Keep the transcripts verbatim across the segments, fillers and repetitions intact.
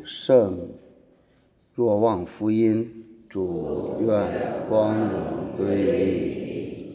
圣若望福音，主愿光荣归于你。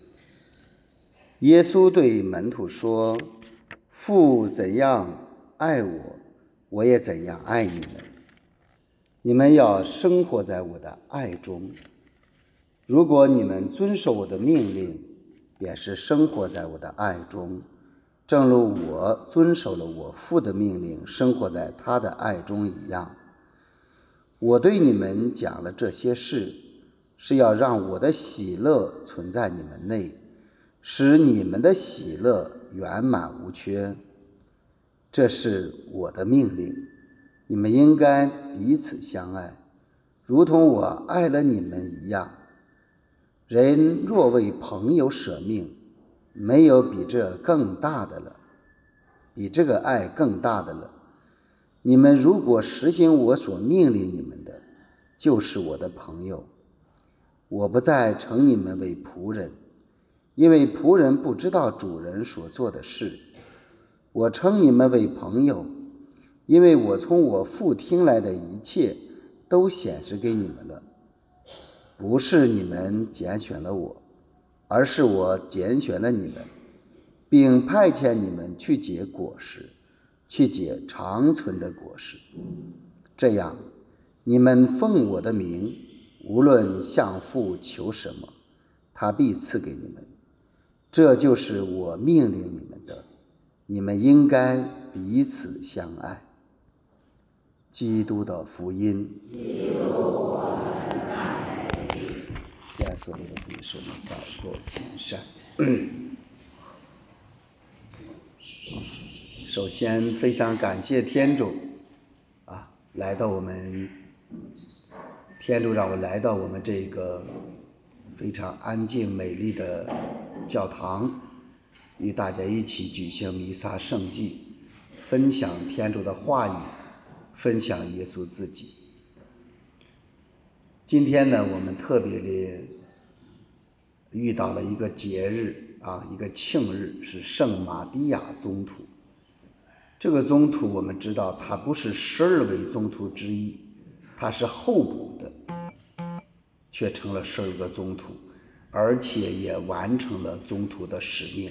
耶稣对门徒说：父怎样爱我，我也怎样爱你们。你们要生活在我的爱中。如果你们遵守我的命令，便是生活在我的爱中，正如我遵守了我父的命令，生活在他的爱中一样。我对你们讲了这些事，是要让我的喜乐存在你们内，使你们的喜乐圆满无缺。这是我的命令，你们应该彼此相爱，如同我爱了你们一样。人若为朋友舍命，没有比这更大的了，比这个爱更大的了。你们如果实行我所命令你们的，就是我的朋友。我不再称你们为仆人，因为仆人不知道主人所做的事。我称你们为朋友，因为我从我父听来的一切都显示给你们了。不是你们拣选了我，而是我拣选了你们，并派遣你们去结果实，去结长存的果实。这样，你们奉我的名，无论向父求什么，他必赐给你们。这就是我命令你们的，你们应该彼此相爱。基督的福音。 基督我们赞美你。 愿所有的弟兄们祷过谨善。首先非常感谢天主啊，来到我们天主让我来到我们这个非常安静美丽的教堂，与大家一起举行弥撒圣祭，分享天主的话语，分享耶稣自己。今天呢，我们特别的遇到了一个节日啊，一个庆日，是圣马蒂亚宗徒。这个宗徒我们知道，他不是十二位宗徒之一，他是候补的，却成了十二个宗徒，而且也完成了宗徒的使命。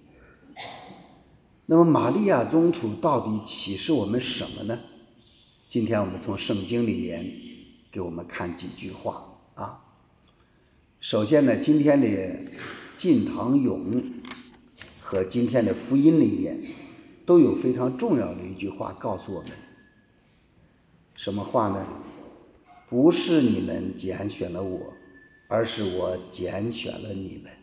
那么玛利亚宗徒到底启示我们什么呢？今天我们从圣经里面给我们看几句话啊。首先呢，今天的进堂咏和今天的福音里面都有非常重要的一句话告诉我们，什么话呢？不是你们拣选了我，而是我拣选了你们，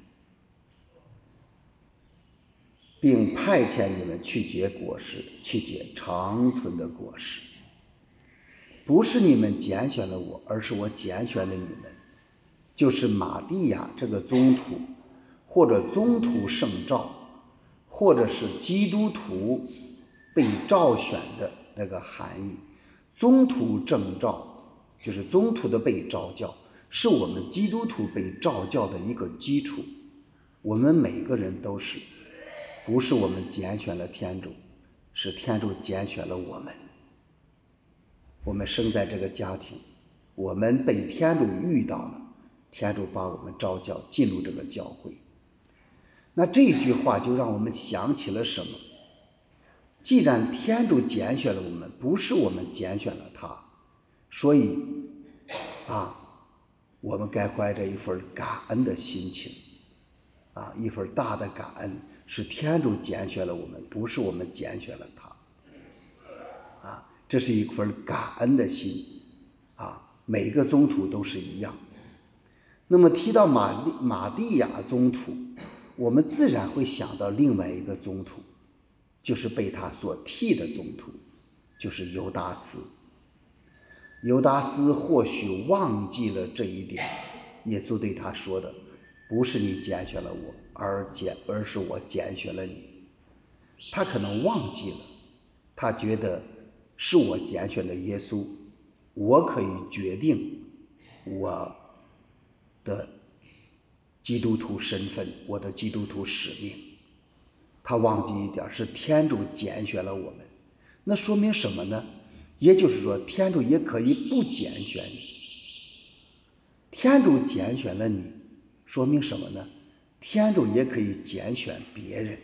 并派遣你们去结果实，去结长存的果实。不是你们拣选了我，而是我拣选了你们，就是马蒂亚这个宗徒，或者宗徒圣召，或者是基督徒被召选的那个含义。宗徒正召就是宗徒的被召教，是我们基督徒被召教的一个基础。我们每个人都是，不是我们拣选了天主，是天主拣选了我们。我们生在这个家庭，我们被天主遇到了，天主把我们召教进入这个教会。那这句话就让我们想起了什么？既然天主拣选了我们，不是我们拣选了他，所以啊，我们该怀着一份感恩的心情啊，一份大的感恩，是天主拣选了我们，不是我们拣选了他啊，这是一份感恩的心啊。每个宗徒都是一样。那么提到马利马蒂亚宗徒，我们自然会想到另外一个宗徒，就是被他所替的宗徒，就是犹达斯。犹达斯或许忘记了这一点，耶稣对他说的，不是你拣选了我，而拣而是我拣选了你。他可能忘记了，他觉得是我拣选了耶稣，我可以决定我的基督徒身份，我的基督徒使命。他忘记一点，是天主拣选了我们。那说明什么呢？ 也就是说，天主也可以不拣选你。天主拣选了你，说明什么呢？天主也可以拣选别人。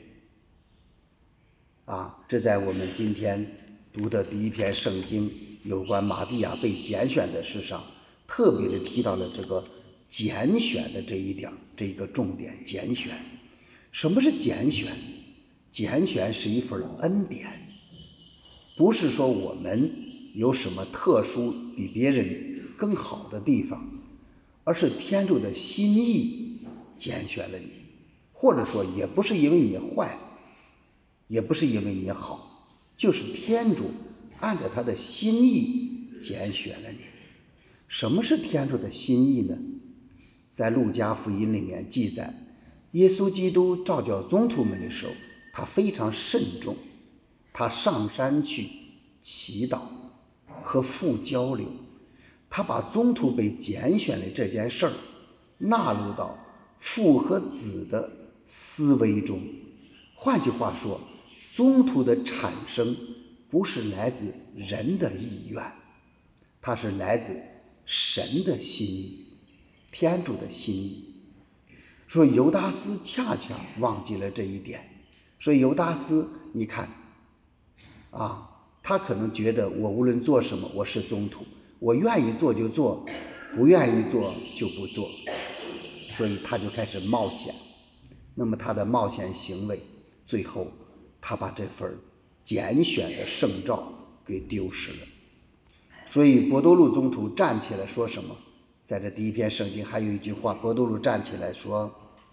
啊，这在我们今天读的第一篇圣经有关玛利亚被拣选的事上，特别的提到了这个拣选的这一点，这一个重点。拣选，什么是拣选？拣选是一份恩典，不是说我们有什么特殊比别人更好的地方，而是天主的心意拣选了你，或者说也不是因为你坏，也不是因为你好，就是天主按照他的心意拣选了你。什么是天主的心意呢？在路加福音里面记载，耶稣基督召叫宗徒们的时候，他非常慎重，他上山去祈祷和父交流，他把宗徒被拣选的这件事儿纳入到父和子的思维中。换句话说，宗徒的产生不是来自人的意愿，它是来自神的心意，天主的心意。说犹达斯恰恰忘记了这一点。所以犹达斯，你看啊，他可能觉得我无论做什么，我是宗徒，我愿意做就做，不愿意做就不做，所以他就开始冒险。那么他的冒险行为，最后他把这份拣选的圣召给丢失了。所以伯多禄宗徒站起来说什么？在这第一篇圣经还有一句话，伯多禄站起来说，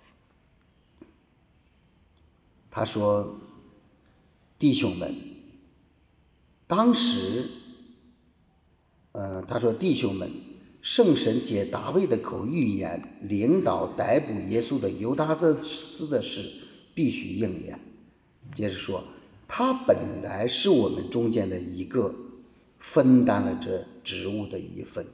他说，弟兄们，当时呃，他说弟兄们，圣神借大卫的口预言领导逮捕耶稣的犹达斯的事必须应验。接着说，他本来是我们中间的一个，分担了这职务的一份。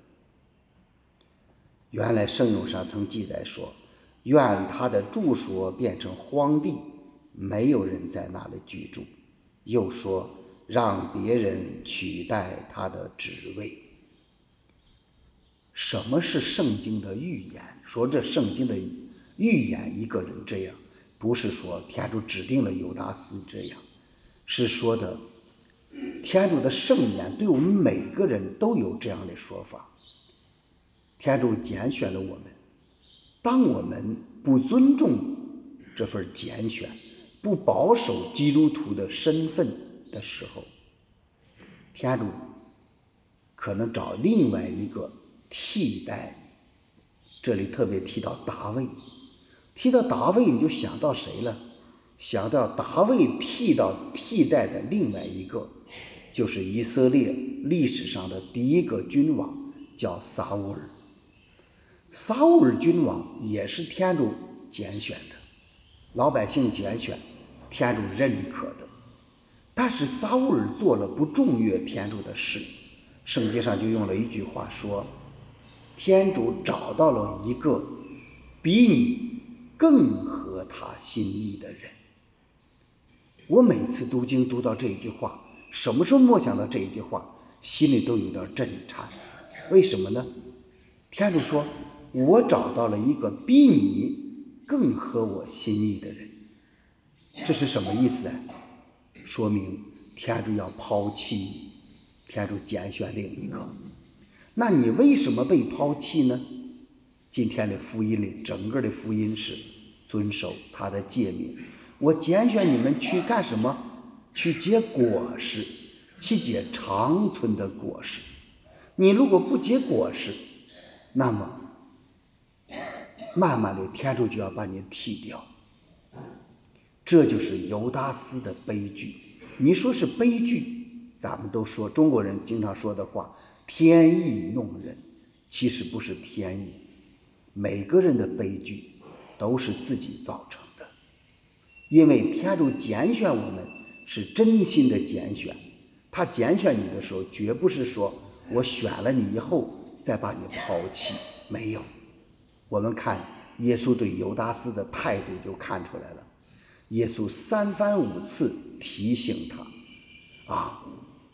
原来圣咏上曾记载说，愿他的住所变成荒地，没有人在那里居住。又说，让别人取代他的职位。什么是圣经的预言？说这圣经的预言一个人这样，不是说天主指定了犹达斯这样，是说的天主的圣言对我们每个人都有这样的说法。天主拣选了我们，当我们不尊重这份拣选，不保守基督徒的身份的时候，天主可能找另外一个替代。这里特别提到大卫，提到大卫你就想到谁了？想到大卫替到替代的另外一个，就是以色列历史上的第一个君王，叫撒乌尔。撒乌尔君王也是天主拣选的，老百姓拣选，天主认可的。但是撒乌尔做了不中悦天主的事，圣经上就用了一句话说，天主找到了一个比你更合他心意的人。我每次读经读到这一句话，什么时候默想到这一句话，心里都有点震颤。为什么呢？天主说，我找到了一个比你更合我心意的人。这是什么意思啊？说明天主要抛弃你，天主拣选另一个。那你为什么被抛弃呢？今天的福音里，整个的福音是遵守他的诫命。我拣选你们去干什么？去结果实，去结长存的果实。你如果不结果实，那么慢慢的天主就要把你踢掉。这就是犹达斯的悲剧。你说是悲剧，咱们都说中国人经常说的话，天意弄人，其实不是天意。每个人的悲剧都是自己造成的，因为天主拣选我们是真心的拣选。他拣选你的时候，绝不是说我选了你以后再把你抛弃，没有。我们看耶稣对犹达斯的态度就看出来了。耶稣三番五次提醒他啊，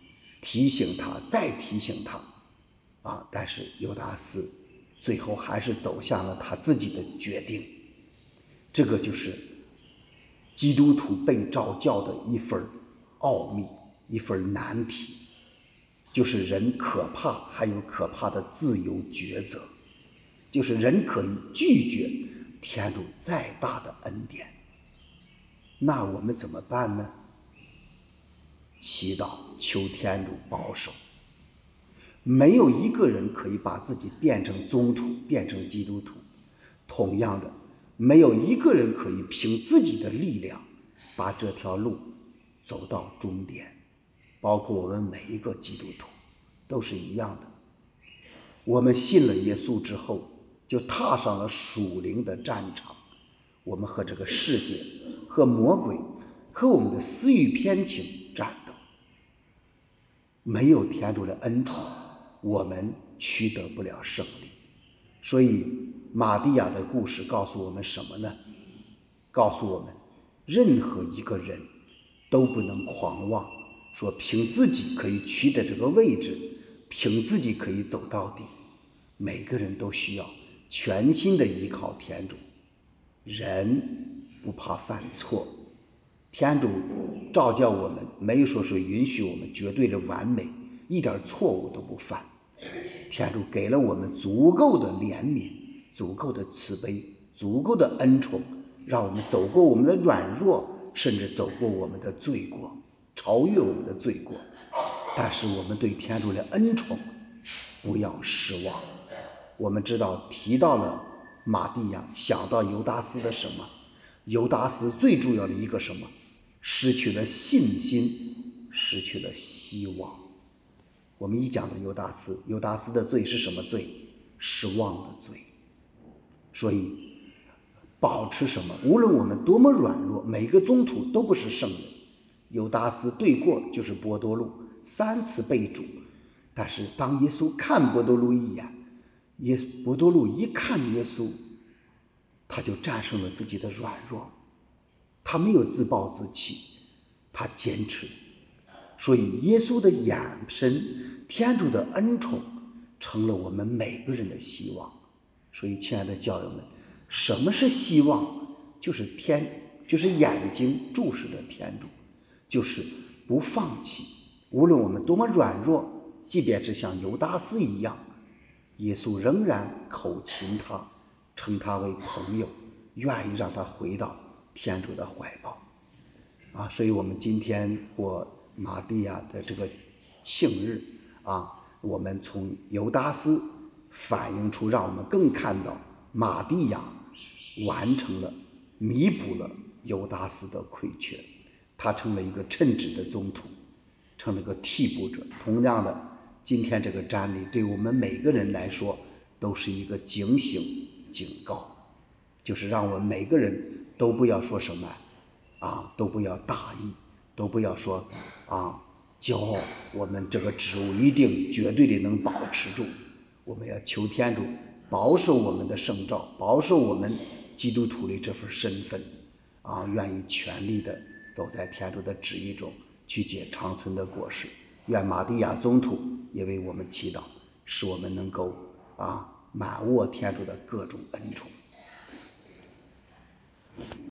提醒他，再提醒他啊，但是犹达斯最后还是走向了他自己的决定。这个就是基督徒被召教的一份奥秘，一份难题，就是人可怕还有可怕的自由抉择，就是人可以拒绝天主再大的恩典。那我们怎么办呢？祈祷求天主保守。没有一个人可以把自己变成宗徒，变成基督徒。同样的，没有一个人可以凭自己的力量把这条路走到终点，包括我们每一个基督徒都是一样的。我们信了耶稣之后，就踏上了属灵的战场，我们和这个世界、和魔鬼、和我们的私欲偏情战斗。没有天主的恩宠，我们取得不了胜利。所以玛利亚的故事告诉我们什么呢？告诉我们，任何一个人都不能狂妄，说凭自己可以取得这个位置，凭自己可以走到底。每个人都需要全心的依靠天主。人不怕犯错，天主召教我们，没有说是允许我们绝对的完美，一点错误都不犯。天主给了我们足够的怜悯，足够的慈悲，足够的恩宠，让我们走过我们的软弱，甚至走过我们的罪过，超越我们的罪过。但是我们对天主的恩宠不要失望。我们知道提到了玛利亚，想到犹达斯的什么？犹达斯最重要的一个什么？失去了信心，失去了希望。我们一讲的犹达斯，犹达斯的罪是什么罪？失望的罪。所以保持什么？无论我们多么软弱，每个宗徒都不是圣人。犹达斯对过就是伯多禄，三次被主，但是当耶稣看伯多禄一眼，耶伯多禄一看耶稣，他就战胜了自己的软弱，他没有自暴自弃，他坚持。所以耶稣的眼神，天主的恩宠成了我们每个人的希望。所以亲爱的教友们，什么是希望？就是天，就是眼睛注视着天主，就是不放弃。无论我们多么软弱，即便是像犹达斯一样，耶稣仍然口擒他，称他为朋友，愿意让他回到天主的怀抱啊。所以我们今天过玛利亚的这个庆日啊，我们从犹达斯反映出，让我们更看到玛利亚完成了，弥补了犹达斯的亏缺，他成了一个称职的宗徒，成了个替补者。同样的，今天这个瞻礼对我们每个人来说都是一个警醒警告，就是让我们每个人都不要说什么啊，都不要大意，都不要说啊骄傲，我们这个职务一定绝对的能保持住。我们要求天主保守我们的圣召，保守我们基督徒的这份身份啊，愿意全力的走在天主的旨意中，去结长存的果实。愿玛利亚宗徒也为我们祈祷，使我们能够啊满握天主的各种恩宠。